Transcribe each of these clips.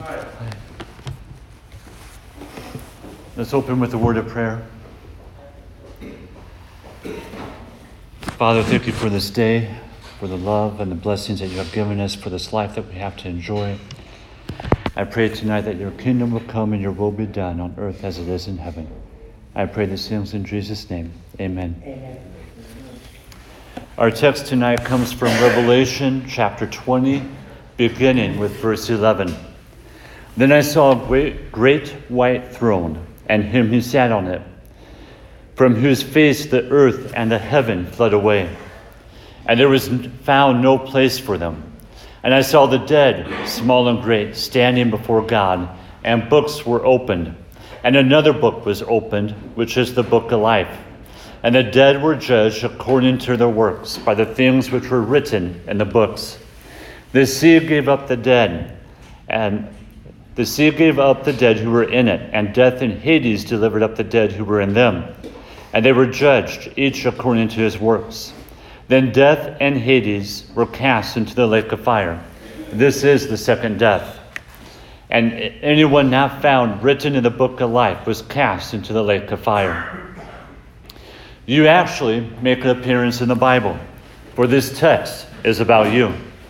Let's open with a word of prayer. Father, thank you for this day, for the love and the blessings that you have given us, for this life that we have to enjoy. I pray tonight that your kingdom will come and your will be done on earth as it is in heaven. I pray these things in Jesus' name. Amen. Amen. Our text tonight comes from Revelation chapter 20, beginning with verse 11. Then I saw a great white throne, and him who sat on it, from whose face the earth and the heaven fled away, and there was found no place for them. And I saw the dead, small and great, standing before God, and books were opened. And another book was opened, which is the book of life. And the dead were judged according to their works, by the things which were written in the books. The sea gave up the dead, and the sea gave up the dead who were in it, and death and Hades delivered up the dead who were in them. And they were judged, each according to his works. Then death and Hades were cast into the lake of fire. This is the second death. And anyone not found written in the book of life was cast into the lake of fire. You actually make an appearance in the Bible, for this text is about you.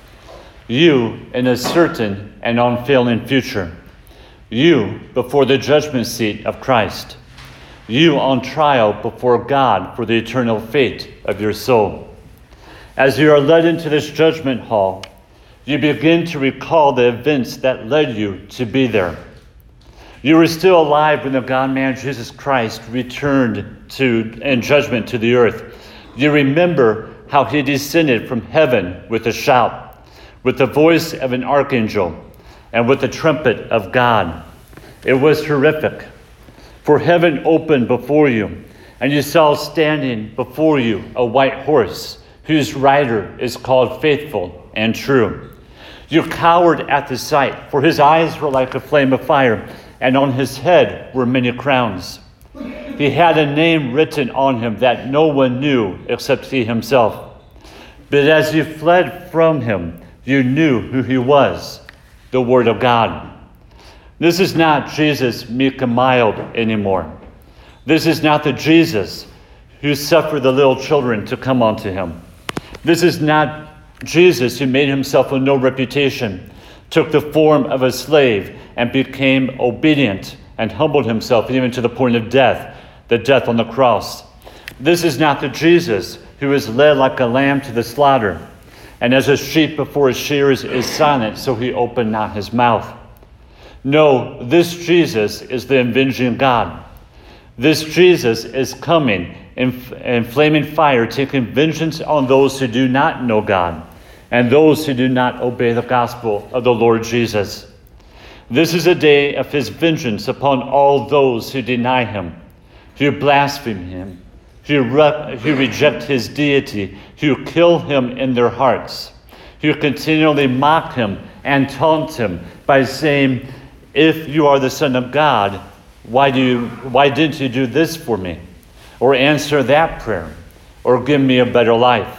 You in a certain and unfailing future. You before the judgment seat of Christ. You on trial before God for the eternal fate of your soul. As you are led into this judgment hall, you begin to recall the events that led you to be there. You were still alive when the God-man Jesus Christ returned in judgment to the earth. You remember how he descended from heaven with a shout, with the voice of an archangel, and with the trumpet of God. It was horrific. For heaven opened before you, and you saw standing before you a white horse, whose rider is called Faithful and True. You cowered at the sight, for his eyes were like a flame of fire, and on his head were many crowns. He had a name written on him that no one knew except he himself. But as you fled from him, you knew who he was, the Word of God. This is not Jesus meek and mild anymore. This is not the Jesus who suffered the little children to come unto him. This is not Jesus who made himself of no reputation, took the form of a slave, and became obedient and humbled himself even to the point of death, the death on the cross. This is not the Jesus who is led like a lamb to the slaughter, and as a sheep before his shearers is silent, so he opened not his mouth. No, this Jesus is the avenging God. This Jesus is coming in flaming fire, taking vengeance on those who do not know God and those who do not obey the gospel of the Lord Jesus. This is a day of his vengeance upon all those who deny him, who blaspheme him, who reject his deity, who kill him in their hearts, who continually mock him and taunt him by saying, "If you are the Son of God, why didn't you do this for me? Or answer that prayer? Or give me a better life?"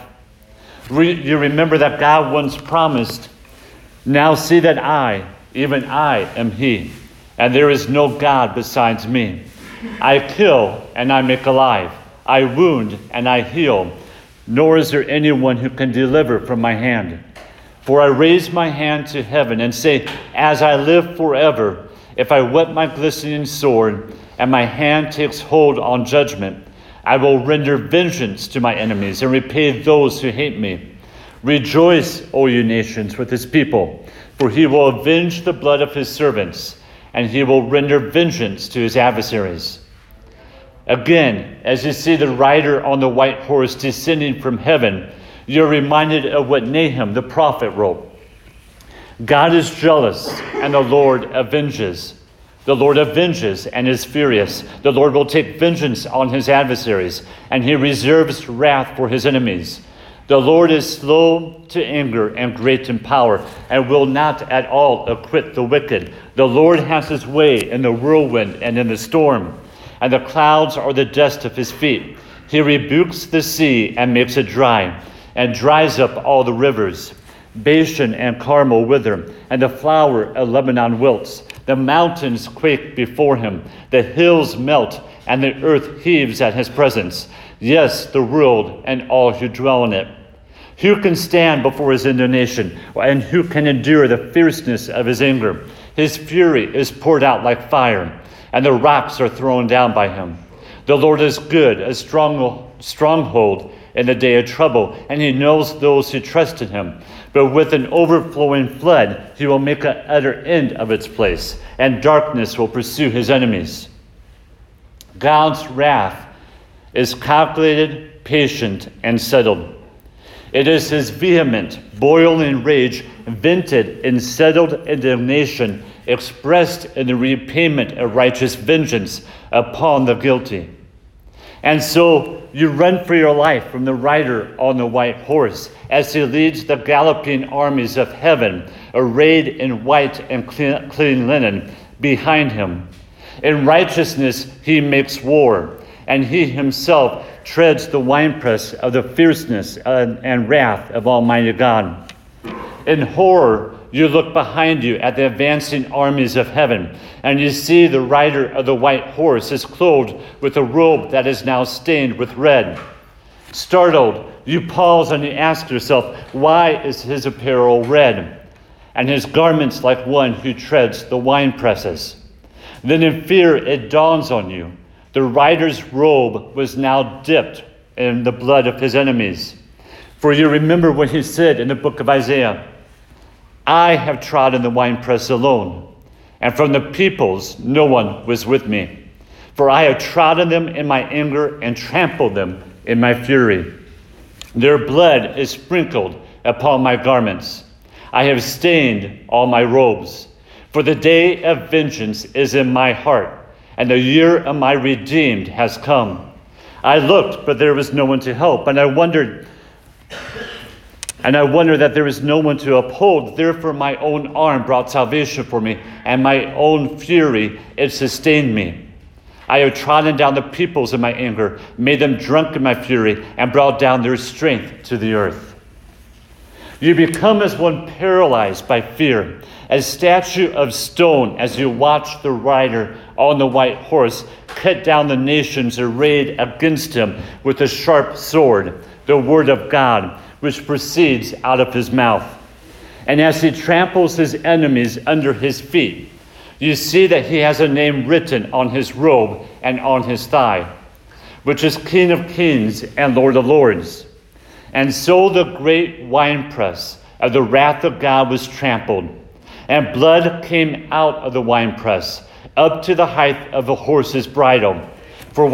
You remember that God once promised, "Now see that I, even I, am he, and there is no God besides me. I kill and I make alive. I wound and I heal, nor is there anyone who can deliver from my hand. For I raise my hand to heaven and say, as I live forever, if I whet my glistening sword and my hand takes hold on judgment, I will render vengeance to my enemies and repay those who hate me. Rejoice, O you nations, with his people, for he will avenge the blood of his servants, and he will render vengeance to his adversaries." Again, as you see the rider on the white horse descending from heaven, you're reminded of what Nahum the prophet wrote. God is jealous, and the Lord avenges. The Lord avenges and is furious. The Lord will take vengeance on his adversaries, and he reserves wrath for his enemies. The Lord is slow to anger and great in power, and will not at all acquit the wicked. The Lord has his way in the whirlwind and in the storm, and the clouds are the dust of his feet. He rebukes the sea and makes it dry, and dries up all the rivers. Bashan and Carmel wither, and the flower of Lebanon wilts. The mountains quake before him, the hills melt, and the earth heaves at his presence. Yes, the world and all who dwell in it. Who can stand before his indignation, and who can endure the fierceness of his anger? His fury is poured out like fire, and the rocks are thrown down by him. The Lord is good, a stronghold in the day of trouble, and he knows those who trust in him. But with an overflowing flood, he will make an utter end of its place, and darkness will pursue his enemies. God's wrath is calculated, patient, and settled. It is his vehement, boiling rage, vented in settled indignation, expressed in the repayment of righteous vengeance upon the guilty. And so you run for your life from the rider on the white horse as he leads the galloping armies of heaven, arrayed in white and clean linen, behind him. In righteousness he makes war, and he himself treads the winepress of the fierceness and wrath of Almighty God. In horror, you look behind you at the advancing armies of heaven, and you see the rider of the white horse is clothed with a robe that is now stained with red. Startled, you pause and you ask yourself, why is his apparel red, and his garments like one who treads the winepresses? Then in fear it dawns on you. The rider's robe was now dipped in the blood of his enemies. For you remember what he said in the book of Isaiah, I have trodden the winepress alone, and from the peoples no one was with me. For I have trodden them in my anger and trampled them in my fury. Their blood is sprinkled upon my garments. I have stained all my robes. For the day of vengeance is in my heart, and the year of my redeemed has come. I looked, but there was no one to help, and I wondered that there was no one to uphold. Therefore my own arm brought salvation for me, and my own fury, it sustained me. I have trodden down the peoples in my anger, made them drunk in my fury, and brought down their strength to the earth. You become as one paralyzed by fear, a statue of stone as you watch the rider on the white horse cut down the nations arrayed against him with a sharp sword, the word of God, which proceeds out of his mouth. And as he tramples his enemies under his feet, you see that he has a name written on his robe and on his thigh, which is King of Kings and Lord of Lords. And so the great winepress of the wrath of God was trampled, and blood came out of the winepress up to the height of a horse's bridle, for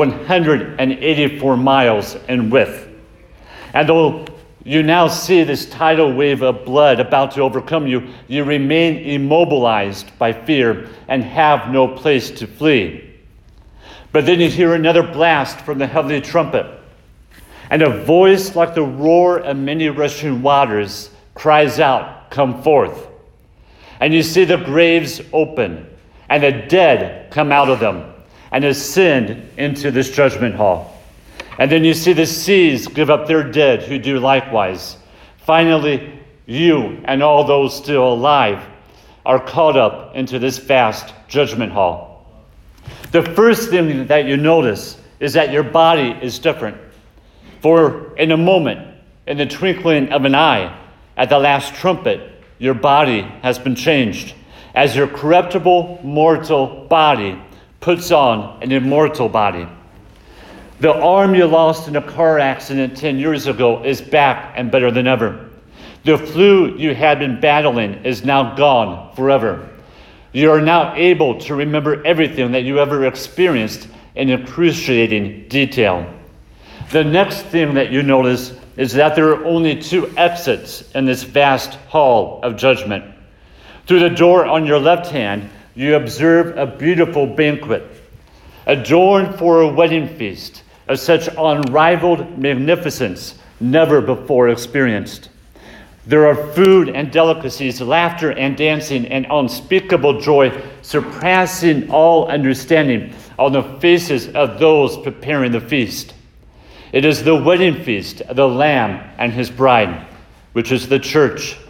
184 miles in width. And though you now see this tidal wave of blood about to overcome you, you remain immobilized by fear and have no place to flee. But then you hear another blast from the heavenly trumpet, and a voice like the roar of many rushing waters cries out, "Come forth." And you see the graves open, and the dead come out of them and ascend into this judgment hall. And then you see the seas give up their dead who do likewise. Finally, you and all those still alive are caught up into this vast judgment hall. The first thing that you notice is that your body is different. For in a moment, in the twinkling of an eye, at the last trumpet, your body has been changed, as your corruptible, mortal body puts on an immortal body. The arm you lost in a car accident 10 years ago is back and better than ever. The flu you had been battling is now gone forever. You are now able to remember everything that you ever experienced in excruciating detail. The next thing that you notice is that there are only two exits in this vast hall of judgment. Through the door on your left hand, you observe a beautiful banquet, adorned for a wedding feast of such unrivaled magnificence never before experienced. There are food and delicacies, laughter and dancing, and unspeakable joy surpassing all understanding on the faces of those preparing the feast. It is the wedding feast of the Lamb and his bride, which is the church.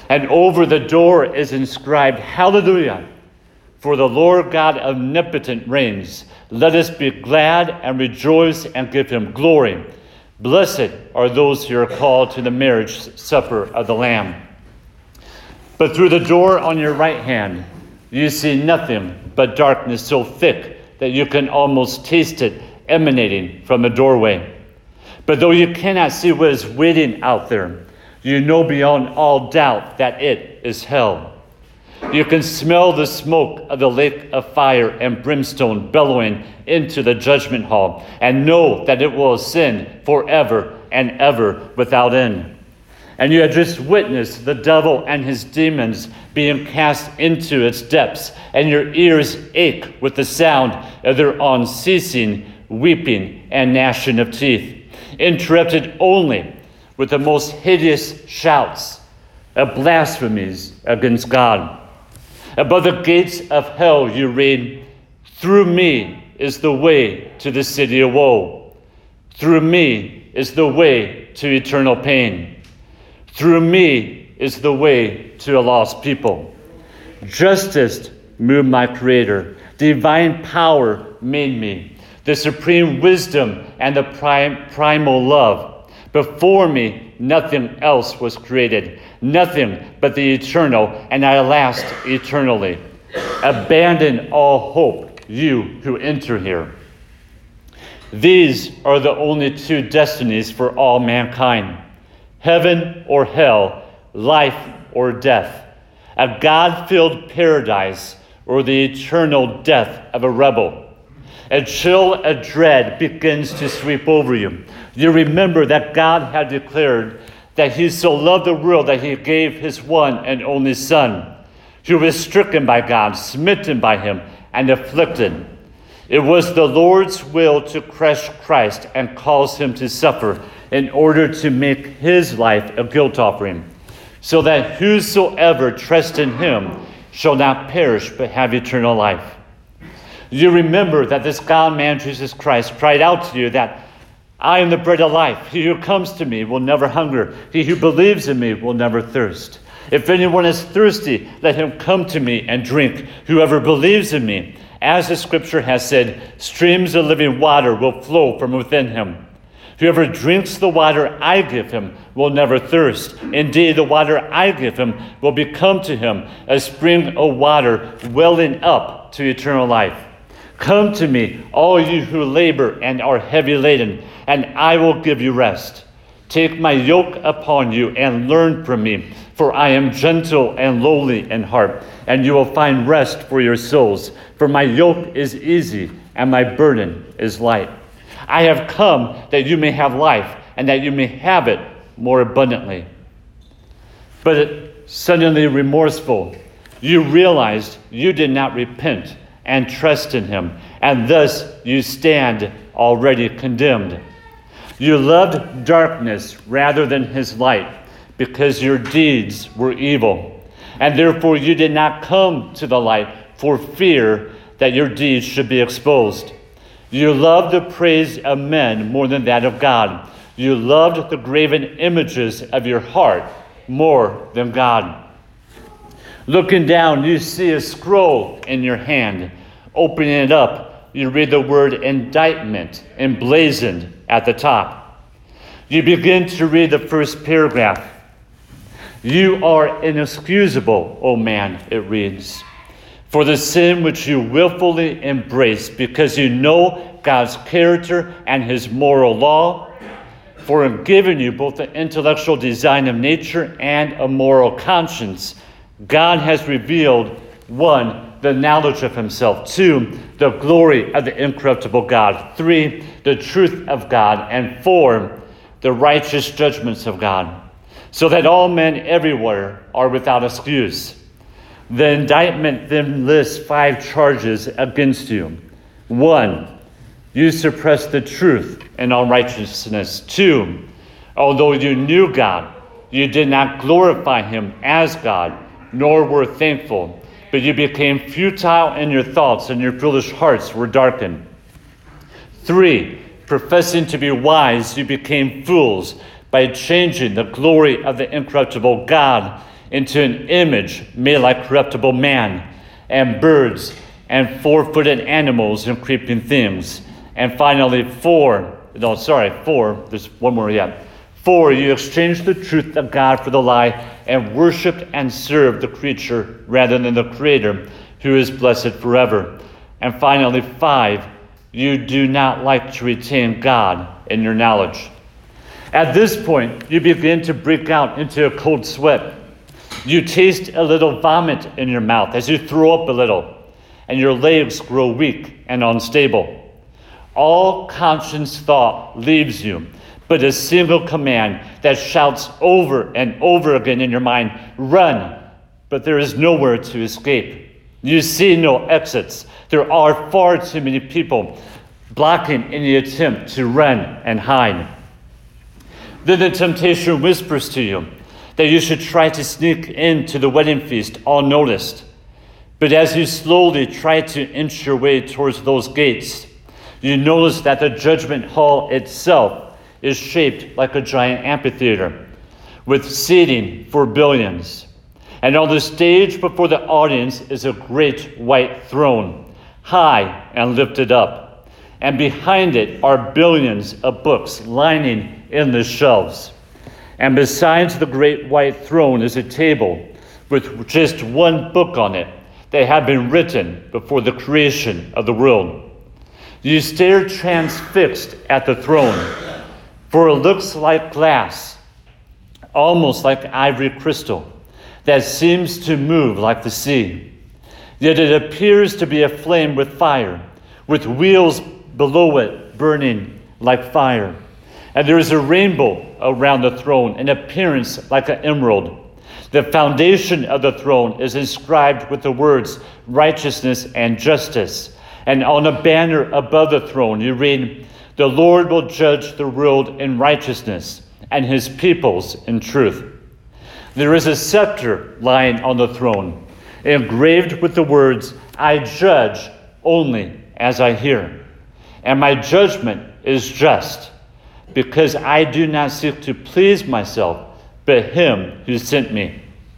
And over the door is inscribed, Hallelujah, for the Lord God omnipotent reigns. Let us be glad and rejoice and give him glory. Blessed are those who are called to the marriage supper of the Lamb. But through the door on your right hand, you see nothing but darkness so thick that you can almost taste it emanating from the doorway. But though you cannot see what is waiting out there, you know beyond all doubt that it is hell. You can smell the smoke of the lake of fire and brimstone bellowing into the judgment hall, and know that it will ascend forever and ever without end. And you have just witnessed the devil and his demons being cast into its depths, and your ears ache with the sound of their unceasing weeping and gnashing of teeth, interrupted only with the most hideous shouts of blasphemies against God. Above the gates of hell you read, through me is the way to the city of woe. Through me is the way to eternal pain. Through me is the way to a lost people. Justice moved my Creator. Divine power made me. The supreme wisdom and the primal love. Before me, nothing else was created. Nothing but the eternal, and I last eternally. Abandon all hope, you who enter here. These are the only two destinies for all mankind. Heaven or hell, life or death. A God-filled paradise or the eternal death of a rebel. A chill of dread begins to sweep over you. You remember that God had declared that he so loved the world that he gave his one and only Son, who was stricken by God, smitten by him, and afflicted. It was the Lord's will to crush Christ and cause him to suffer in order to make his life a guilt offering, so that whosoever trusts in him shall not perish but have eternal life. You remember that this God-man, Jesus Christ, cried out to you that I am the bread of life. He who comes to me will never hunger. He who believes in me will never thirst. If anyone is thirsty, let him come to me and drink. Whoever believes in me, as the scripture has said, streams of living water will flow from within him. Whoever drinks the water I give him will never thirst. Indeed, the water I give him will become to him a spring of water welling up to eternal life. Come to me, all you who labor and are heavy laden, and I will give you rest. Take my yoke upon you and learn from me, for I am gentle and lowly in heart, and you will find rest for your souls. For my yoke is easy and my burden is light. I have come that you may have life, and that you may have it more abundantly. But suddenly remorseful, you realized you did not repent and trust in him, and thus you stand already condemned. You loved darkness rather than his light, because your deeds were evil, and therefore you did not come to the light for fear that your deeds should be exposed. You loved the praise of men more than that of God. You loved the graven images of your heart more than God. Looking down, you see a scroll in your hand. Opening it up, you read the word indictment emblazoned at the top. You begin to read the first paragraph. You are inexcusable, O man, it reads, for the sin which you willfully embrace, because you know God's character and his moral law. For in giving you both the intellectual design of nature and a moral conscience, God has revealed, 1, the knowledge of himself, 2, the glory of the incorruptible God, 3, the truth of God, and 4, the righteous judgments of God, so that all men everywhere are without excuse. The indictment then lists 5 charges against you. 1, you suppressed the truth in unrighteousness. 2, although you knew God, you did not glorify him as God, nor were thankful, but you became futile in your thoughts, and your foolish hearts were darkened. 3, professing to be wise, you became fools by changing the glory of the incorruptible God into an image made like corruptible man, and birds, and four-footed animals and creeping things. And finally, four, there's one more yet. 4, you exchanged the truth of God for the lie and worshipped and served the creature rather than the Creator, who is blessed forever. And finally, 5, you do not like to retain God in your knowledge. At this point, you begin to break out into a cold sweat. You taste a little vomit in your mouth as you throw up a little, and your legs grow weak and unstable. All conscious thought leaves you, but a single command that shouts over and over again in your mind, run, but there is nowhere to escape. You see no exits. There are far too many people blocking any attempt to run and hide. Then the temptation whispers to you that you should try to sneak into the wedding feast unnoticed. But as you slowly try to inch your way towards those gates, you notice that the judgment hall itself is shaped like a giant amphitheater with seating for billions. And on the stage before the audience is a great white throne, high and lifted up. And behind it are billions of books lining in the shelves. And besides the great white throne is a table with just one book on it that had been written before the creation of the world. You stare transfixed at the throne, for it looks like glass, almost like ivory crystal, that seems to move like the sea. Yet it appears to be aflame with fire, with wheels below it burning like fire. And there is a rainbow around the throne, in appearance like an emerald. The foundation of the throne is inscribed with the words righteousness and justice. And on a banner above the throne you read, the Lord will judge the world in righteousness and his peoples in truth. There is a scepter lying on the throne, engraved with the words, I judge only as I hear. And my judgment is just, because I do not seek to please myself, but him who sent me.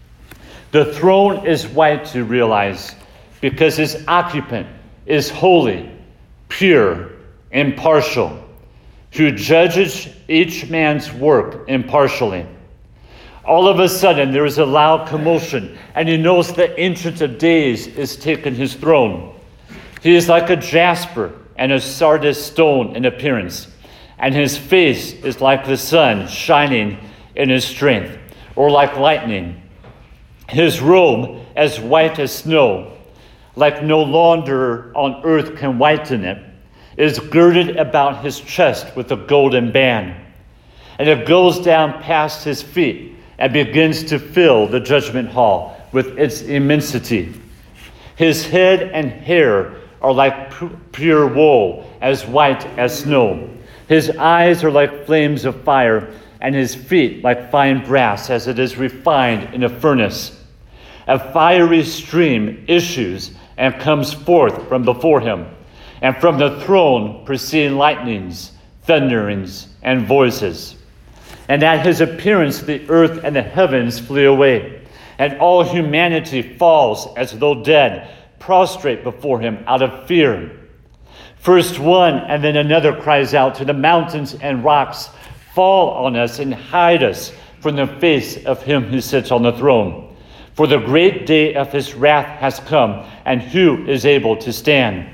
The throne is white to realize, because its occupant is holy, pure, impartial, who judges each man's work impartially. All of a sudden, there is a loud commotion, and he knows the Ancient of Days is taking his throne. He is like a jasper and a sardis stone in appearance, and his face is like the sun shining in his strength, or like lightning. His robe as white as snow, like no launderer on earth can whiten it, is girded about his chest with a golden band. And it goes down past his feet and begins to fill the judgment hall with its immensity. His head and hair are like pure wool, as white as snow. His eyes are like flames of fire, and his feet like fine brass as it is refined in a furnace. A fiery stream issues and comes forth from before him, and from the throne proceed lightnings, thunderings, and voices. And at his appearance the earth and the heavens flee away, and all humanity falls as though dead, prostrate before him out of fear. First one and then another cries out to the mountains and rocks, fall on us and hide us from the face of him who sits on the throne. For the great day of his wrath has come, and who is able to stand?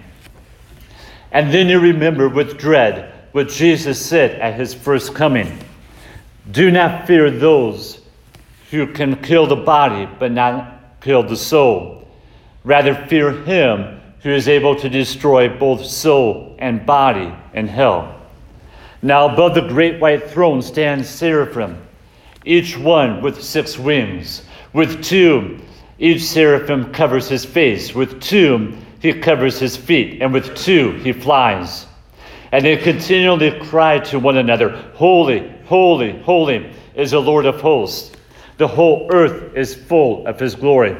And then you remember with dread what Jesus said at his first coming. Do not fear those who can kill the body but not kill the soul. Rather fear him who is able to destroy both soul and body in hell. Now above the great white throne stands seraphim, each one with 6 wings. With 2, each seraphim covers his face. With 2, he covers his feet. And with 2, he flies. And they continually cry to one another, Holy, holy, holy is the Lord of hosts. The whole earth is full of his glory.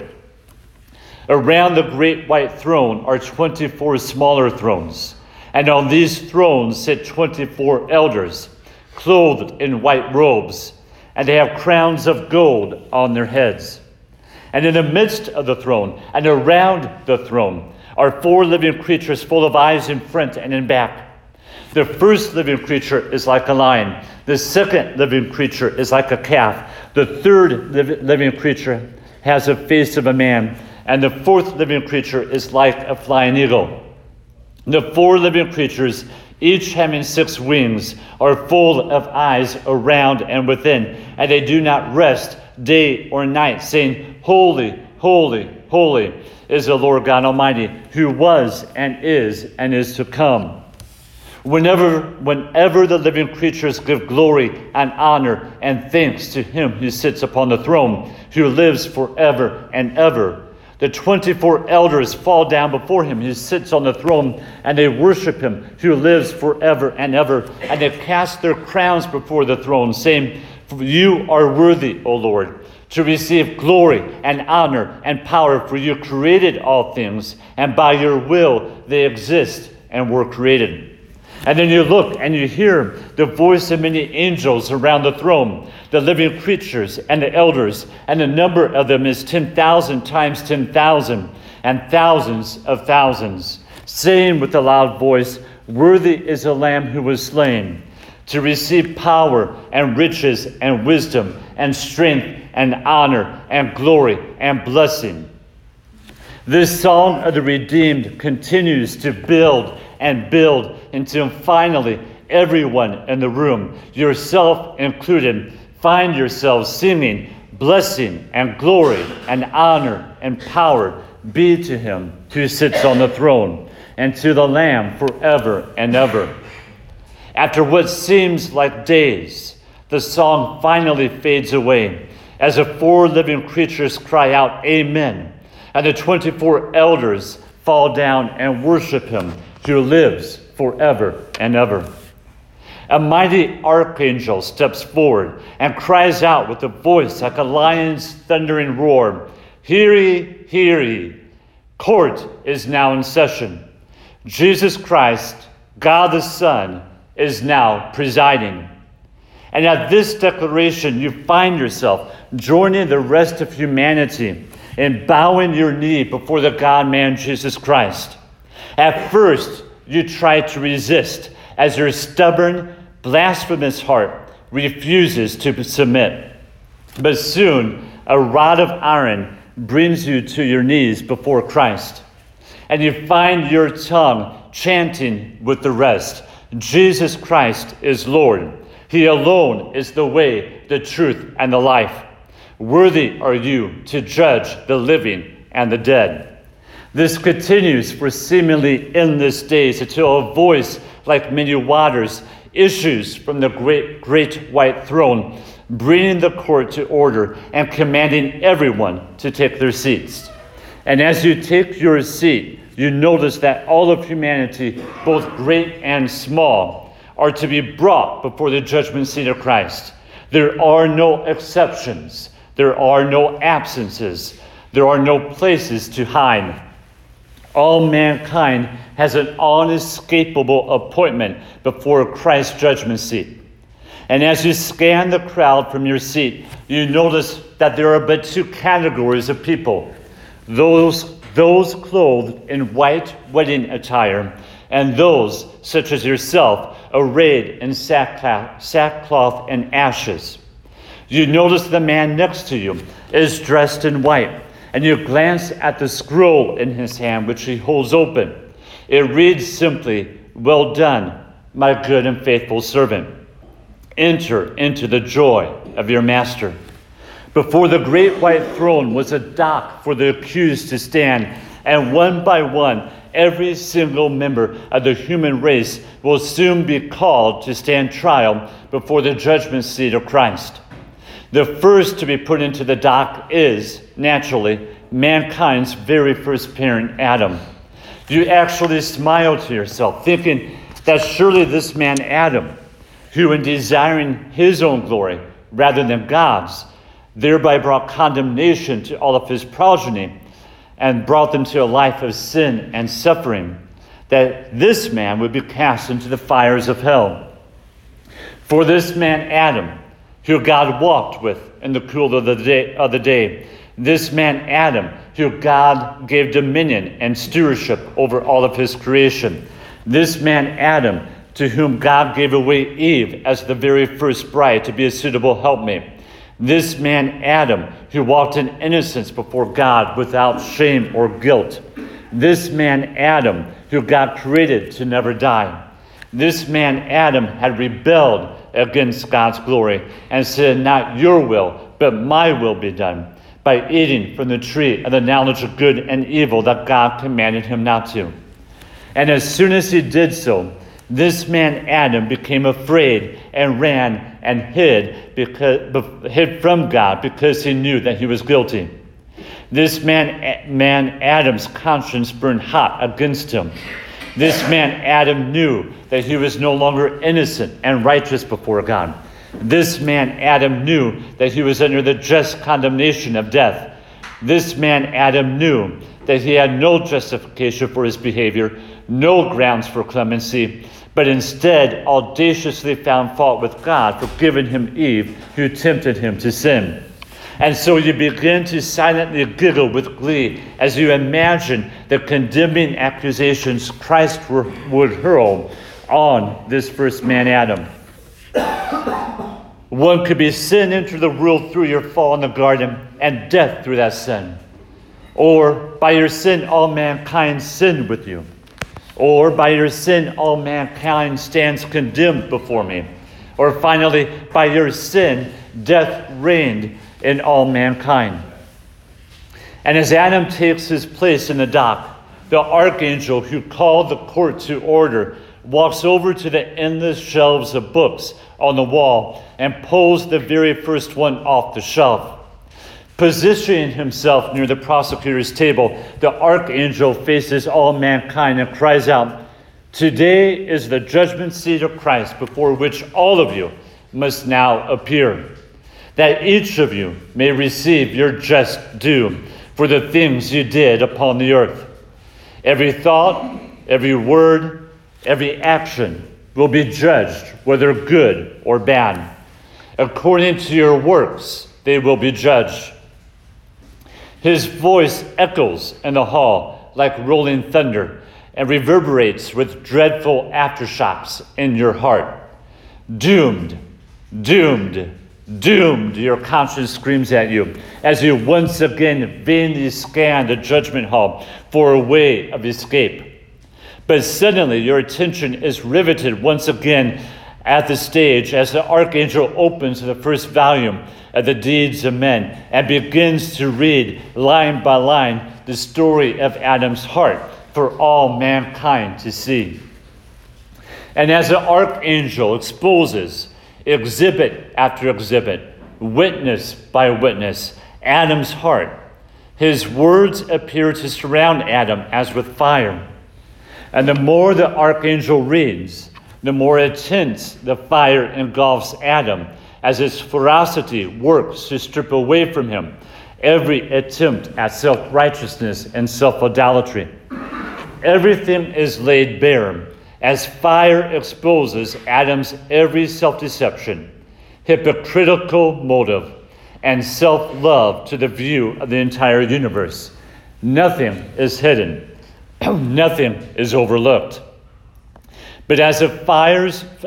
Around the great white throne are 24 smaller thrones. And on these thrones sit 24 elders, clothed in white robes. And they have crowns of gold on their heads. And in the midst of the throne and around the throne are 4 living creatures full of eyes in front and in back. The first living creature is like a lion. The second living creature is like a calf. The third living creature has a face of a man. And the fourth living creature is like a flying eagle. The 4 living creatures, each having 6 wings, are full of eyes around and within, and they do not rest day or night, saying, Holy, holy, holy is the Lord God Almighty, who was and is to come. Whenever the living creatures give glory and honor and thanks to him who sits upon the throne, who lives forever and ever, the 24 elders fall down before him who sits on the throne, and they worship him who lives forever and ever, and they cast their crowns before the throne, saying, You are worthy, O Lord, to receive glory and honor and power, for you created all things, and by your will they exist and were created. And then you look and you hear the voice of many angels around the throne, the living creatures and the elders, and the number of them is 10,000 times 10,000, and thousands of thousands, saying with a loud voice, Worthy is the Lamb who was slain, to receive power and riches and wisdom and strength and honor and glory and blessing. This song of the redeemed continues to build and build until finally everyone in the room, yourself included, find yourselves singing, blessing and glory and honor and power be to him who sits on the throne and to the Lamb forever and ever. After what seems like days, the song finally fades away as the 4 living creatures cry out, Amen, and the 24 elders fall down and worship him who lives forever and ever. A mighty archangel steps forward and cries out with a voice like a lion's thundering roar, Hear ye, hear ye, court is now in session. Jesus Christ, God the Son, is now presiding. And at this declaration, you find yourself joining the rest of humanity in bowing your knee before the God-man Jesus Christ. At first, you try to resist as your stubborn, blasphemous heart refuses to submit. But soon, a rod of iron brings you to your knees before Christ. And you find your tongue chanting with the rest, Jesus Christ is Lord. He alone is the way, the truth, and the life. Worthy are you to judge the living and the dead. This continues for seemingly endless days until a voice like many waters issues from the great white throne, bringing the court to order and commanding everyone to take their seats. And as you take your seat, you notice that all of humanity, both great and small, are to be brought before the judgment seat of Christ. There are no exceptions. There are no absences. There are no places to hide. All mankind has an unescapable appointment before Christ's judgment seat. And as you scan the crowd from your seat, you notice that there are but 2 categories of people. Those clothed in white wedding attire, and those, such as yourself, arrayed in sackcloth and ashes. You notice the man next to you is dressed in white, and you glance at the scroll in his hand, which he holds open. It reads simply, Well done, my good and faithful servant. Enter into the joy of your master. Before the great white throne was a dock for the accused to stand, and one by one, every single member of the human race will soon be called to stand trial before the judgment seat of Christ. The first to be put into the dock is, naturally, mankind's very first parent, Adam. You actually smile to yourself, thinking that surely this man, Adam, who in desiring his own glory rather than God's, thereby brought condemnation to all of his progeny and brought them to a life of sin and suffering, that this man would be cast into the fires of hell. For this man, Adam, who God walked with in the cool of the day, This man Adam, who God gave dominion and stewardship over all of his creation. This man Adam, to whom God gave away Eve as the very first bride to be a suitable helpmate. This man Adam, who walked in innocence before God without shame or guilt. This man Adam, who God created to never die. This man Adam had rebelled against God's glory and said, not your will, but my will be done, by eating from the tree of the knowledge of good and evil that God commanded him not to. And as soon as he did so, this man Adam became afraid and ran and hid from God because he knew that he was guilty. This man Adam's conscience burned hot against him. This man Adam knew that he was no longer innocent and righteous before God. This man Adam knew that he was under the just condemnation of death. This man Adam knew that he had no justification for his behavior, no grounds for clemency, but instead audaciously found fault with God for giving him Eve, who tempted him to sin. And so you begin to silently giggle with glee as you imagine the condemning accusations Christ would hurl on this first man Adam. One could be sin entered the world through your fall in the garden, and death through that sin. Or by your sin all mankind sinned with you. Or by your sin all mankind stands condemned before me. Or finally, by your sin death reigned in all mankind. And as Adam takes his place in the dock, the archangel who called the court to order walks over to the endless shelves of books on the wall and pulls the very first one off the shelf. Positioning himself near the prosecutor's table, the archangel faces all mankind and cries out, "Today is the judgment seat of Christ before which all of you must now appear, that each of you may receive your just due for the things you did upon the earth. Every thought, every word, every action will be judged, whether good or bad. According to your works, they will be judged." His voice echoes in the hall like rolling thunder and reverberates with dreadful aftershocks in your heart. Doomed, doomed, doomed, your conscience screams at you as you once again vainly scan the judgment hall for a way of escape. But suddenly your attention is riveted once again at the stage as the archangel opens the first volume of the Deeds of Men and begins to read line by line the story of Adam's heart for all mankind to see. And as the archangel exposes exhibit after exhibit, witness by witness, Adam's heart, his words appear to surround Adam as with fire. And the more the archangel reads, the more intense the fire engulfs Adam as its ferocity works to strip away from him every attempt at self-righteousness and self-idolatry. Everything is laid bare as fire exposes Adam's every self-deception, hypocritical motive, and self-love to the view of the entire universe. Nothing is hidden. Nothing is overlooked. But as a fire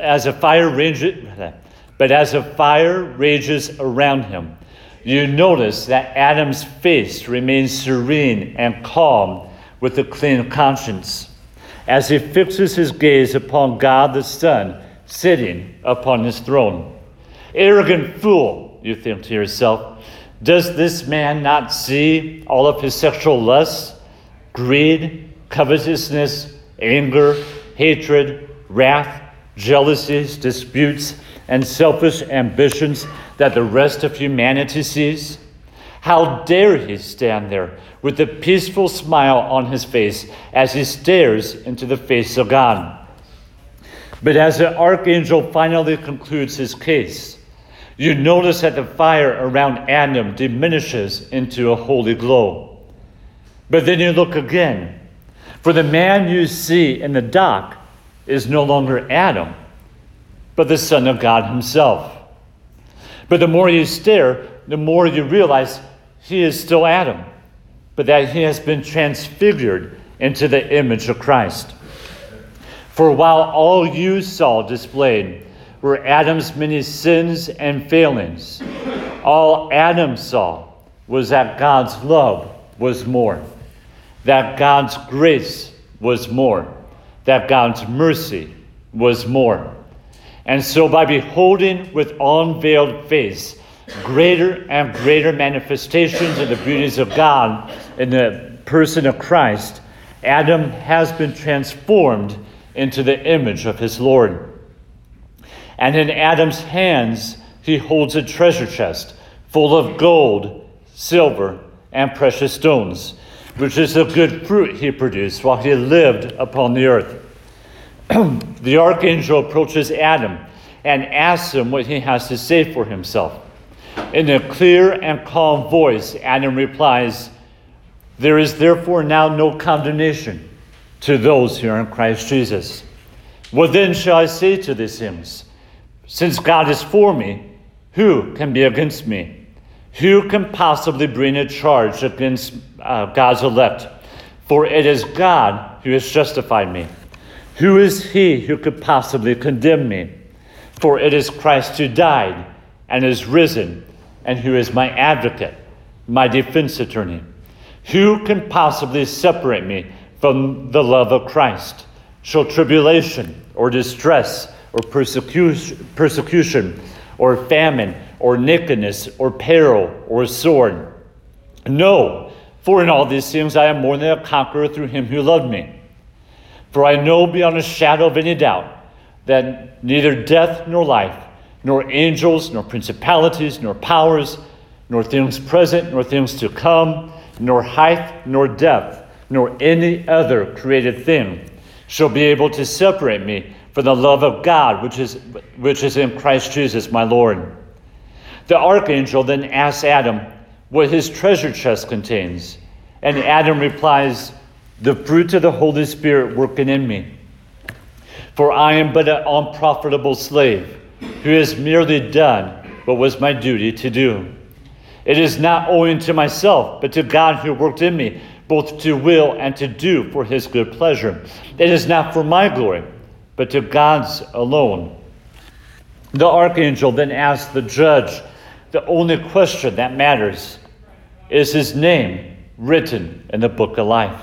rages around him, you notice that Adam's face remains serene and calm with a clean conscience as he fixes his gaze upon God the Son sitting upon his throne. Arrogant fool, you think to yourself, does this man not see all of his sexual lusts, greed, covetousness, anger, hatred, wrath, jealousies, disputes, and selfish ambitions that the rest of humanity sees? How dare he stand there with a peaceful smile on his face as he stares into the face of God? But as the archangel finally concludes his case, you notice that the fire around Adam diminishes into a holy glow. But then you look again, for the man you see in the dock is no longer Adam, but the Son of God himself. But the more you stare, the more you realize he is still Adam, but that he has been transfigured into the image of Christ. For while all you saw displayed were Adam's many sins and failings, all Adam saw was that God's love was more, that God's grace was more, that God's mercy was more. And so by beholding with unveiled face greater and greater manifestations of the beauties of God in the person of Christ, Adam has been transformed into the image of his Lord. And in Adam's hands he holds a treasure chest full of gold, silver, and precious stones, which is the good fruit he produced while he lived upon the earth. The archangel approaches Adam and asks him what he has to say for himself. In a clear and calm voice, Adam replies, "There is therefore now no condemnation to those who are in Christ Jesus. What then shall I say to these things? Since God is for me, who can be against me? Who can possibly bring a charge against God's elect? For it is God who has justified me. Who is he who could possibly condemn me? For it is Christ who died and is risen, and who is my advocate, my defense attorney. Who can possibly separate me from the love of Christ? Shall tribulation or distress or persecution or famine or nakedness or peril or sword? No, for in all these things I am more than a conqueror through him who loved me. For I know beyond a shadow of any doubt that neither death nor life, nor angels, nor principalities, nor powers, nor things present, nor things to come, nor height, nor depth, nor any other created thing shall be able to separate me from the love of God, which is in Christ Jesus my Lord." The archangel then asks Adam what his treasure chest contains, and Adam replies, "The fruit of the Holy Spirit working in me. For I am but an unprofitable slave, who has merely done what was my duty to do. It is not owing to myself, but to God who worked in me, both to will and to do for his good pleasure. It is not for my glory, but to God's alone." The archangel then asks the judge the only question that matters: is his name written in the book of life?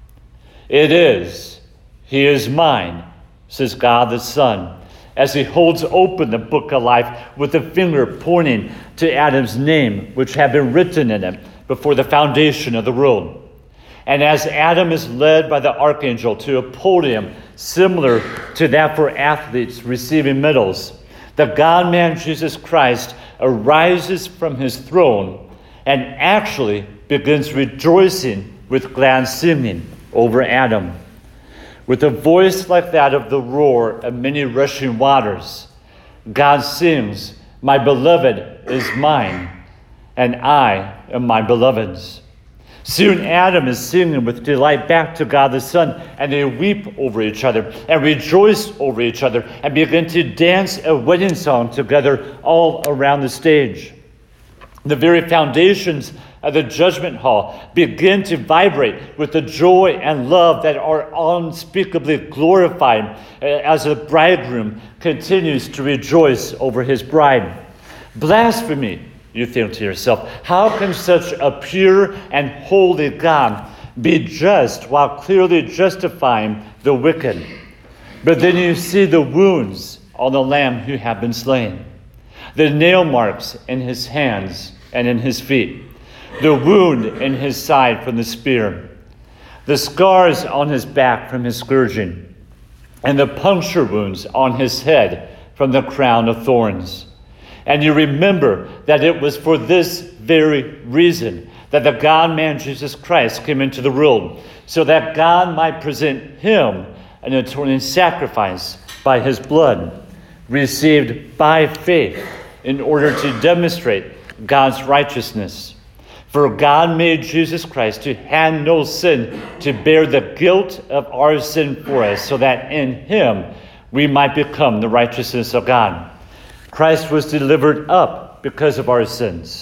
"It is. He is mine," says God the Son, as he holds open the book of life with a finger pointing to Adam's name, which had been written in it before the foundation of the world. And as Adam is led by the archangel to a podium similar to that for athletes receiving medals, the God-man Jesus Christ arises from his throne and actually begins rejoicing with glad singing over Adam. With a voice like that of the roar of many rushing waters, God sings, "My beloved is mine, and I am my beloved's." Soon Adam is singing with delight back to God the Son, and they weep over each other and rejoice over each other and begin to dance a wedding song together all around the stage. The very foundations of the judgment hall begin to vibrate with the joy and love that are unspeakably glorified as the bridegroom continues to rejoice over his bride. Blasphemy, you think to yourself. How can such a pure and holy God be just while clearly justifying the wicked? But then you see the wounds on the Lamb who have been slain, the nail marks in his hands and in his feet, the wound in his side from the spear, the scars on his back from his scourging, and the puncture wounds on his head from the crown of thorns. And you remember that it was for this very reason that the God-man Jesus Christ came into the world, so that God might present him an atoning sacrifice by his blood, received by faith, in order to demonstrate God's righteousness. For God made Jesus Christ to have no sin, to bear the guilt of our sin for us, so that in him we might become the righteousness of God. Christ was delivered up because of our sins.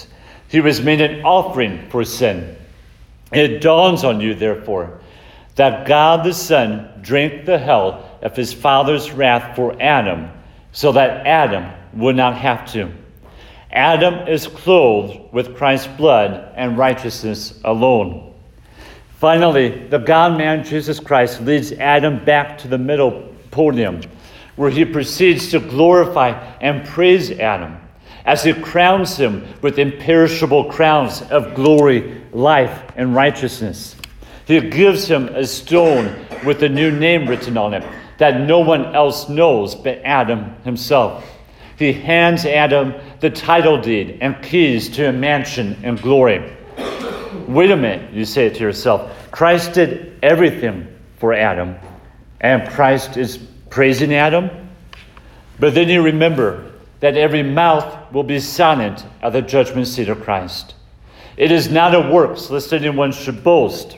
He was made an offering for sin. It dawns on you, therefore, that God the Son drank the hell of his Father's wrath for Adam, so that Adam would not have to. Adam is clothed with Christ's blood and righteousness alone. Finally, the God-man Jesus Christ leads Adam back to the middle podium, where he proceeds to glorify and praise Adam as he crowns him with imperishable crowns of glory, life, and righteousness. He gives him a stone with a new name written on it that no one else knows but Adam himself. He hands Adam the title deed and keys to a mansion in glory. Wait a minute, you say to yourself. Christ did everything for Adam, and Christ is praising Adam? But then you remember that every mouth will be silent at the judgment seat of Christ. It is not of works, lest anyone should boast.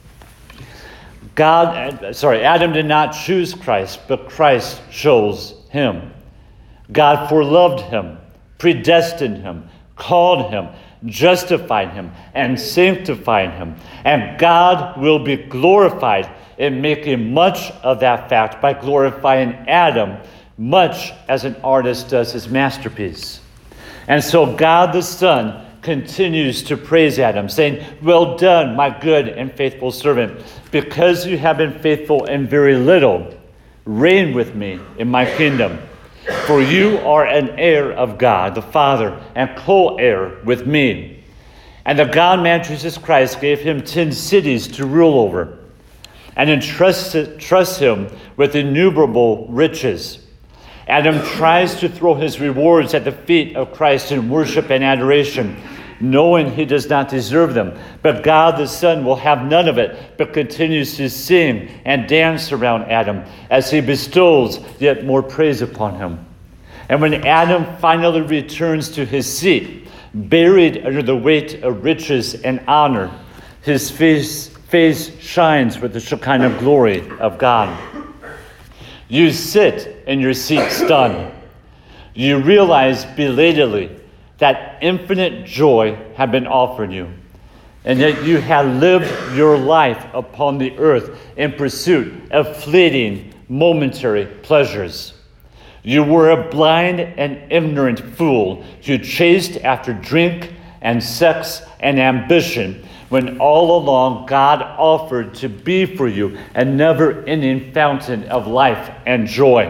Adam did not choose Christ, but Christ chose him. God foreloved him, predestined him, called him, justified him, and sanctified him. And God will be glorified in making much of that fact by glorifying Adam, much as an artist does his masterpiece. And so God the Son continues to praise Adam, saying, "Well done, my good and faithful servant. Because you have been faithful in very little, reign with me in my kingdom. For you are an heir of God the Father and co-heir with me." And the God-man Jesus Christ gave him 10 cities to rule over and entrusts him with innumerable riches. Adam tries to throw his rewards at the feet of Christ in worship and adoration, knowing he does not deserve them. But God the Son will have none of it, but continues to sing and dance around Adam as he bestows yet more praise upon him. And when Adam finally returns to his seat, buried under the weight of riches and honor, his face shines with the Shekinah glory of God. You sit in your seat stunned. You realize belatedly that infinite joy had been offered you, and that you had lived your life upon the earth in pursuit of fleeting, momentary pleasures. You were a blind and ignorant fool who chased after drink and sex and ambition, when all along God offered to be for you a never-ending fountain of life and joy.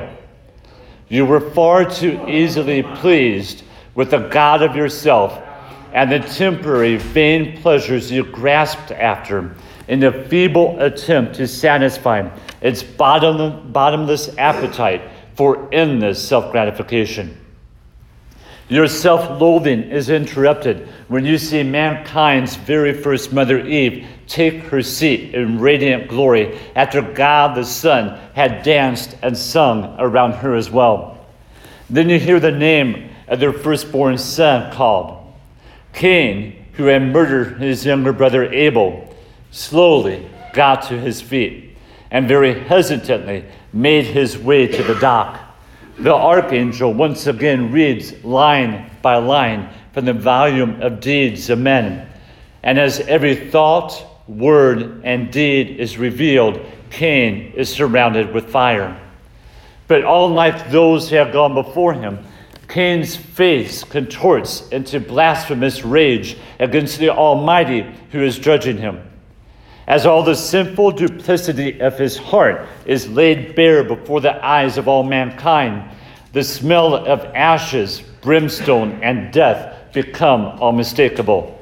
You were far too easily pleased with the God of yourself and the temporary vain pleasures you grasped after in a feeble attempt to satisfy its bottomless appetite for endless self-gratification. Your self-loathing is interrupted when you see mankind's very first mother, Eve, take her seat in radiant glory after God the Son had danced and sung around her as well. Then you hear the name of their firstborn son called. Cain, who had murdered his younger brother Abel, slowly got to his feet and very hesitantly made his way to the dock. The archangel once again reads line by line from the volume of deeds of men. And as every thought, word, and deed is revealed, Cain is surrounded with fire. But unlike those who have gone before him, Cain's face contorts into blasphemous rage against the Almighty who is judging him. As all the sinful duplicity of his heart is laid bare before the eyes of all mankind, the smell of ashes, brimstone, and death become unmistakable.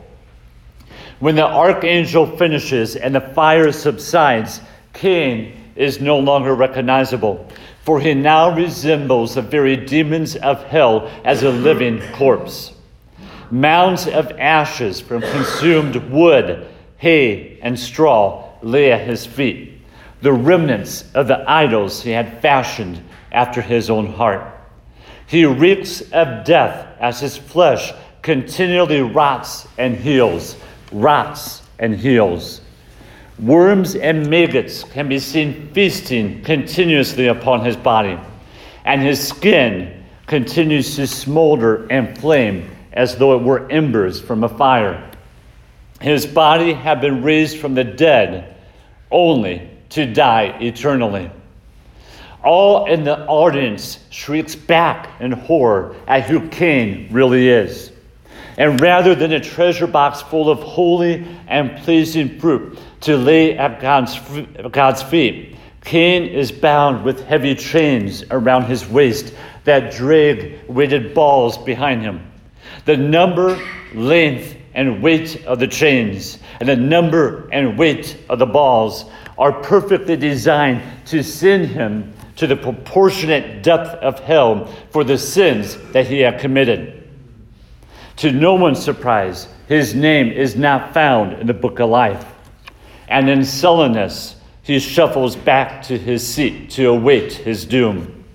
When the archangel finishes and the fire subsides, Cain is no longer recognizable, for he now resembles the very demons of hell as a living corpse. Mounds of ashes from consumed wood, hay, and straw lay at his feet, the remnants of the idols he had fashioned after his own heart. He reeks of death as his flesh continually rots and heals, rots and heals. Worms and maggots can be seen feasting continuously upon his body, and his skin continues to smolder and flame as though it were embers from a fire. His body had been raised from the dead, only to die eternally. All in the audience shrieks back in horror at who Cain really is. And rather than a treasure box full of holy and pleasing fruit to lay at God's feet, Cain is bound with heavy chains around his waist that drag weighted balls behind him. The number, length, and weight of the chains and the number and weight of the balls are perfectly designed to send him to the proportionate depth of hell for the sins that he had committed. To no one's surprise, his name is not found in the book of life. And in sullenness, he shuffles back to his seat to await his doom.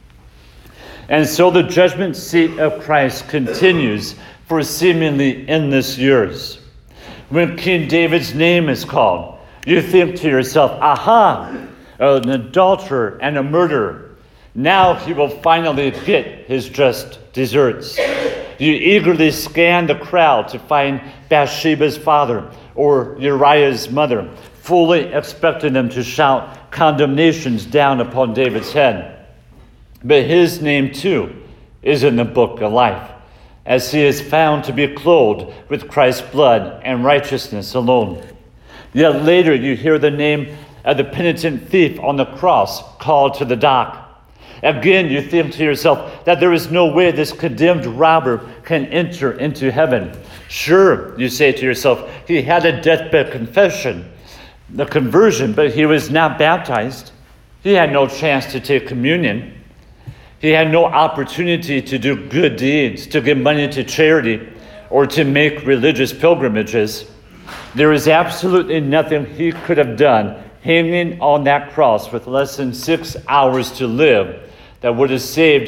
And so the judgment seat of Christ continues for seemingly endless years. When King David's name is called, you think to yourself, aha, an adulterer and a murderer. Now he will finally get his just deserts. You eagerly scan the crowd to find Bathsheba's father or Uriah's mother, fully expecting them to shout condemnations down upon David's head. But his name too is in the book of life, as he is found to be clothed with Christ's blood and righteousness alone. Yet later you hear the name of the penitent thief on the cross called to the dock. Again, you think to yourself that there is no way this condemned robber can enter into heaven. Sure, you say to yourself, he had a deathbed confession, the conversion, but he was not baptized. He had no chance to take communion. He had no opportunity to do good deeds, to give money to charity, or to make religious pilgrimages. There is absolutely nothing he could have done hanging on that cross with less than 6 hours to live that would have saved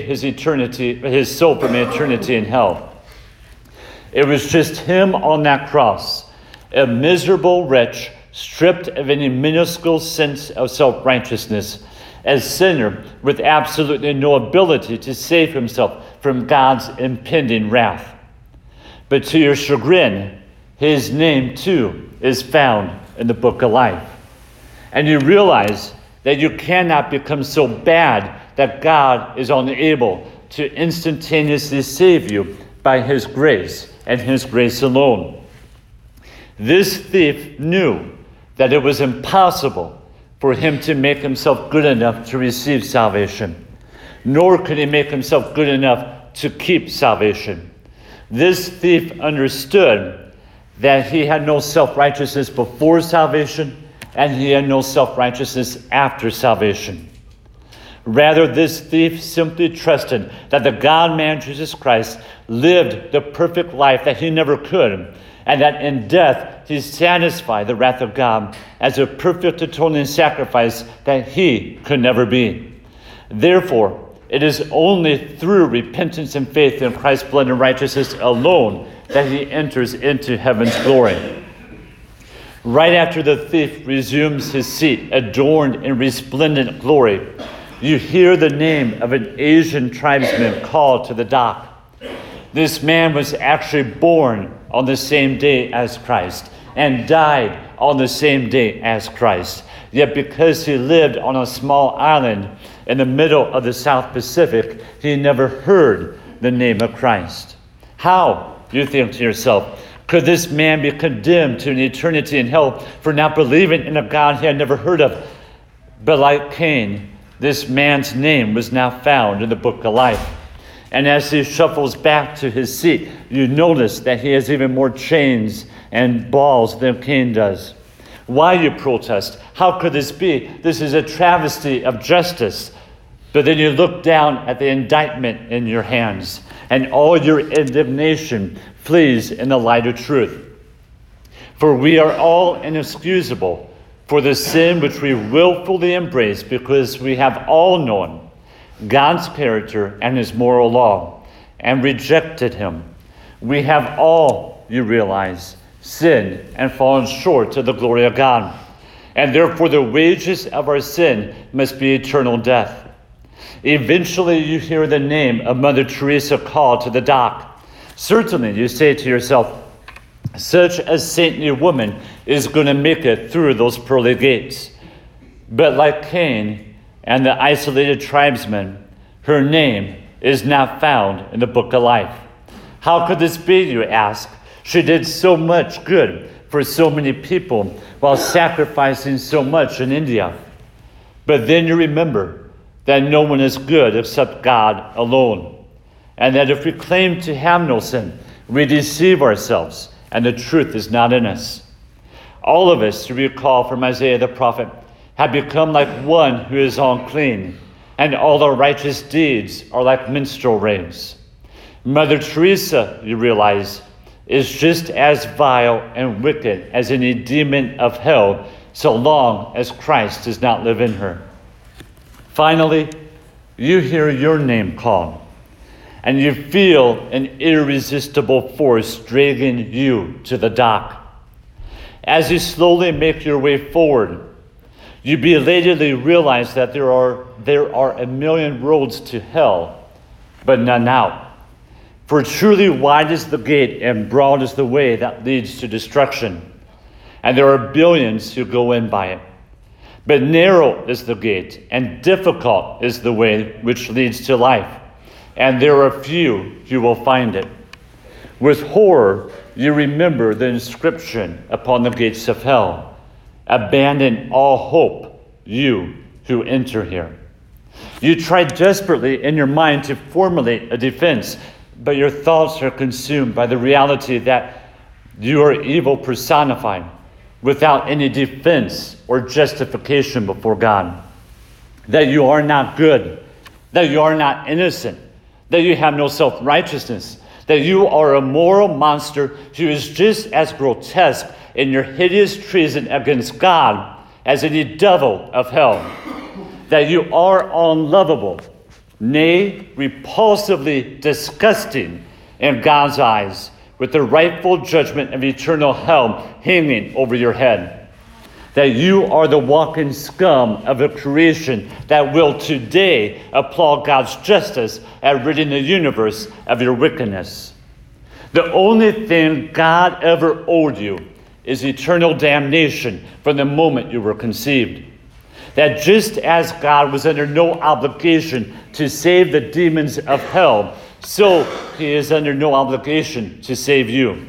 his soul from eternity in hell. It was just him on that cross, a miserable wretch stripped of any minuscule sense of self-righteousness, a sinner with absolutely no ability to save himself from God's impending wrath. But to your chagrin, his name too is found in the book of life. And you realize that you cannot become so bad that God is unable to instantaneously save you by his grace and his grace alone. This thief knew that it was impossible for him to make himself good enough to receive salvation, nor could he make himself good enough to keep salvation. This thief understood that he had no self-righteousness before salvation, and he had no self-righteousness after salvation. Rather, this thief simply trusted that the God-man Jesus Christ lived the perfect life that he never could, and that in death he satisfied the wrath of God as a perfect atoning sacrifice that he could never be. Therefore, it is only through repentance and faith in Christ's blood and righteousness alone that he enters into heaven's glory. Right after the thief resumes his seat, adorned in resplendent glory, you hear the name of an Asian tribesman called to the dock. This man was actually born on the same day as Christ and died on the same day as Christ. Yet because he lived on a small island in the middle of the South Pacific, he never heard the name of Christ. How, you think to yourself, could this man be condemned to an eternity in hell for not believing in a God he had never heard of? But like Cain, this man's name was now found in the book of life. And as he shuffles back to his seat, you notice that he has even more chains and balls than Cain does. Why, you protest? How could this be? This is a travesty of justice. But then you look down at the indictment in your hands, and all your indignation flees in the light of truth. For we are all inexcusable for the sin which we willfully embrace, because we have all known God's character and his moral law and rejected him. We have all, you realize, sinned and fallen short of the glory of God. And therefore the wages of our sin must be eternal death. Eventually you hear the name of Mother Teresa called to the dock. Certainly, you say to yourself, such a saintly woman is going to make it through those pearly gates. But like Cain and the isolated tribesmen, her name is not found in the book of life. How could this be, you ask? She did so much good for so many people while sacrificing so much in India. But then you remember that no one is good except God alone, and that if we claim to have no sin, we deceive ourselves, and the truth is not in us. All of us, you recall from Isaiah the prophet, have become like one who is unclean, and all our righteous deeds are like minstrel raves. Mother Teresa, you realize, is just as vile and wicked as any demon of hell, so long as Christ does not live in her. Finally, you hear your name called, and you feel an irresistible force dragging you to the dock. As you slowly make your way forward, you belatedly realize that there are a million roads to hell, but none out. For truly wide is the gate and broad is the way that leads to destruction, and there are billions who go in by it. But narrow is the gate, and difficult is the way which leads to life, and there are few who will find it. With horror, you remember the inscription upon the gates of hell: abandon all hope, you who enter here. You try desperately in your mind to formulate a defense, but your thoughts are consumed by the reality that you are evil personified, without any defense or justification before God. That you are not good, that you are not innocent, that you have no self-righteousness, that you are a moral monster who is just as grotesque in your hideous treason against God as any devil of hell, that you are unlovable, nay, repulsively disgusting in God's eyes, with the rightful judgment of eternal hell hanging over your head. That you are the walking scum of a creation that will today applaud God's justice at ridding the universe of your wickedness. The only thing God ever owed you is eternal damnation from the moment you were conceived. That just as God was under no obligation to save the demons of hell, so he is under no obligation to save you.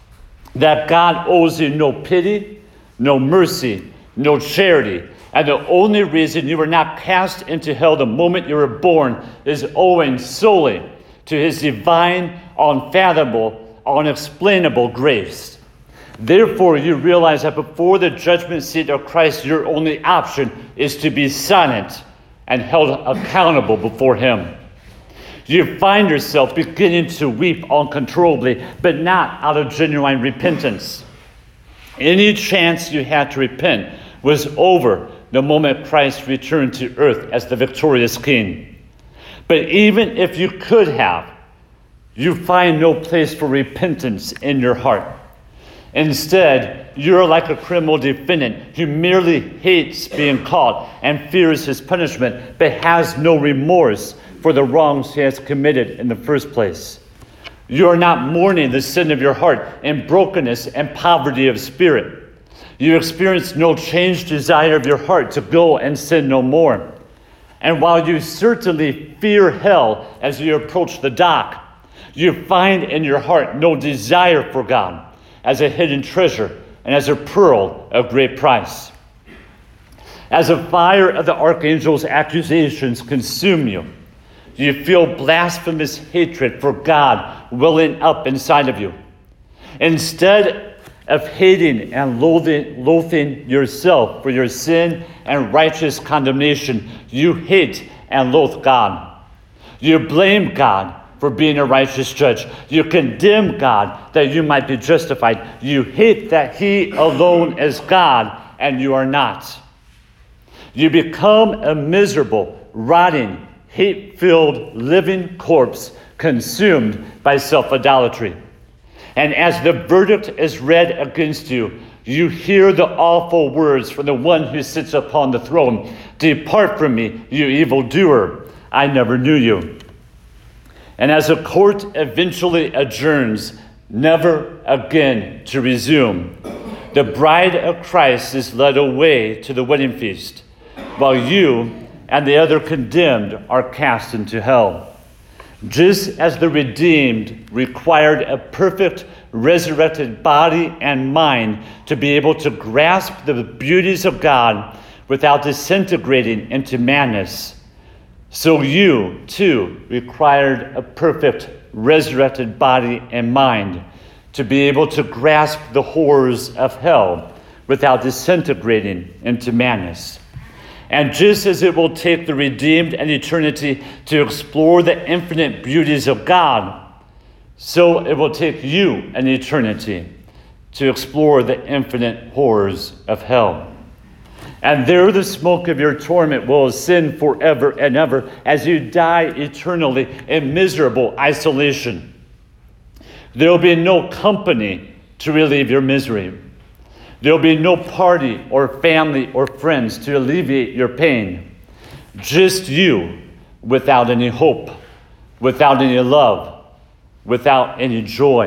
That God owes you no pity, no mercy, no charity, and the only reason you were not cast into hell the moment you were born is owing solely to his divine, unfathomable, unexplainable grace. Therefore, you realize that before the judgment seat of Christ, your only option is to be silent and held accountable before him. You find yourself beginning to weep uncontrollably, but not out of genuine repentance. Any chance you had to repent was over the moment Christ returned to earth as the victorious king. But even if you could have, you find no place for repentance in your heart. Instead, you're like a criminal defendant who merely hates being caught and fears his punishment, but has no remorse for the wrongs he has committed in the first place. You are not mourning the sin of your heart in brokenness and poverty of spirit. You experience no changed desire of your heart to go and sin no more. And while you certainly fear hell as you approach the dock, you find in your heart no desire for God as a hidden treasure and as a pearl of great price. As the fire of the archangel's accusations consume you, you feel blasphemous hatred for God welling up inside of you. Instead of hating and loathing yourself for your sin and righteous condemnation, you hate and loathe God. You blame God for being a righteous judge. You condemn God that you might be justified. You hate that he alone is God and you are not. You become a miserable, rotting, hate-filled, living corpse consumed by self-idolatry. And as the verdict is read against you, you hear the awful words from the one who sits upon the throne. Depart from me, you evildoer. I never knew you. And as a court eventually adjourns, never again to resume, the bride of Christ is led away to the wedding feast, while you and the other condemned are cast into hell. Just as the redeemed required a perfect resurrected body and mind to be able to grasp the beauties of God without disintegrating into madness, so you, too, required a perfect resurrected body and mind to be able to grasp the horrors of hell without disintegrating into madness. And just as it will take the redeemed an eternity to explore the infinite beauties of God, so it will take you an eternity to explore the infinite horrors of hell. And there the smoke of your torment will ascend forever and ever as you die eternally in miserable isolation. There will be no company to relieve your misery. There will be no party or family or friends to alleviate your pain. Just you, without any hope, without any love, without any joy.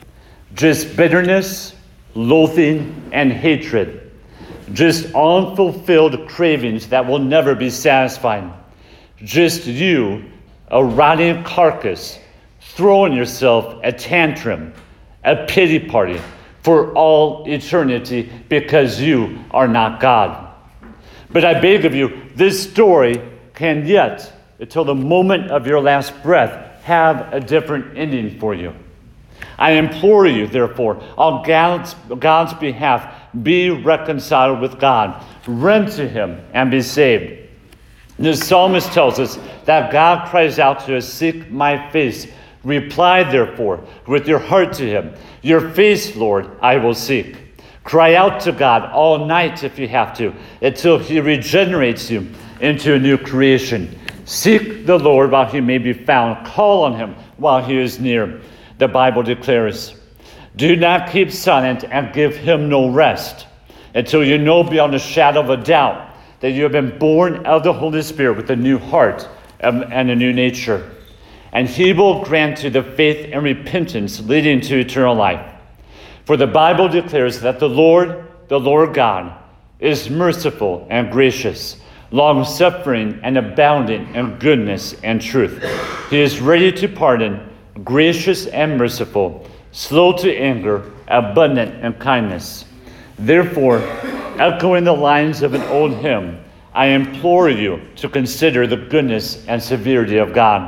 Just bitterness, loathing, and hatred. Just unfulfilled cravings that will never be satisfied. Just you, a rotting carcass, throwing yourself a tantrum, a pity party for all eternity because you are not God. But I beg of you, this story can yet, until the moment of your last breath, have a different ending for you. I implore you, therefore, on God's behalf, be reconciled with God. Run to him and be saved. The psalmist tells us that God cries out to us, "Seek my face." Reply, therefore, with your heart to him. "Your face, Lord, I will seek." Cry out to God all night if you have to, until he regenerates you into a new creation. Seek the Lord while he may be found. Call on him while he is near. The Bible declares, "Do not keep silent and give him no rest until you know beyond a shadow of a doubt that you have been born of the Holy Spirit with a new heart and a new nature. And he will grant you the faith and repentance leading to eternal life. For the Bible declares that the Lord God, is merciful and gracious, long-suffering and abounding in goodness and truth. He is ready to pardon, gracious and merciful, slow to anger, abundant in kindness." Therefore, echoing the lines of an old hymn, I implore you to consider the goodness and severity of God.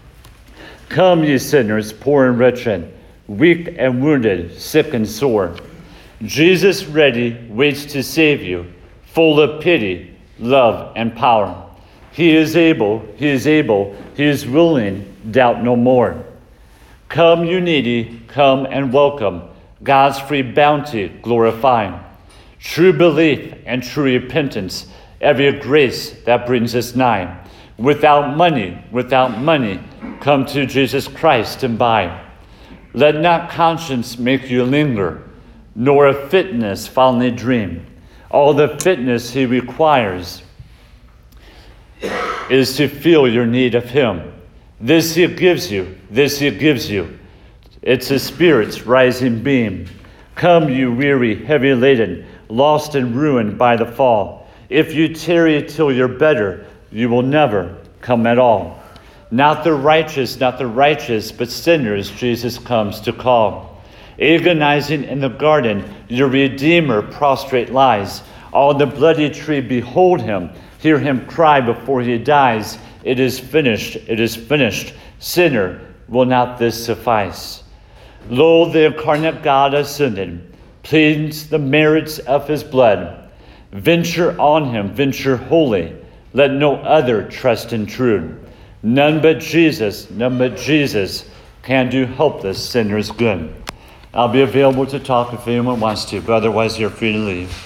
Come, ye sinners, poor and wretched, weak and wounded, sick and sore. Jesus ready waits to save you, full of pity, love, and power. He is able, he is willing, doubt no more. Come, you needy, come and welcome God's free bounty glorify. True belief and true repentance, every grace that brings us nigh. Without money, come to Jesus Christ and buy. Let not conscience make you linger, nor of fitness fondly dream. All the fitness he requires is to feel your need of him. This he gives you. It's the Spirit's rising beam. Come, you weary, heavy laden, lost and ruined by the fall. If you tarry till you're better, you will never come at all. Not the righteous, but sinners Jesus comes to call. Agonizing in the garden, your Redeemer prostrate lies. On the bloody tree, behold him. Hear him cry before he dies. It is finished, it is finished. Sinner, will not this suffice? Lo, the incarnate God ascended, pleads the merits of his blood. Venture on him, venture wholly. Let no other trust intrude. None but Jesus can do helpless sinners good. I'll be available to talk if anyone wants to, but otherwise you're free to leave.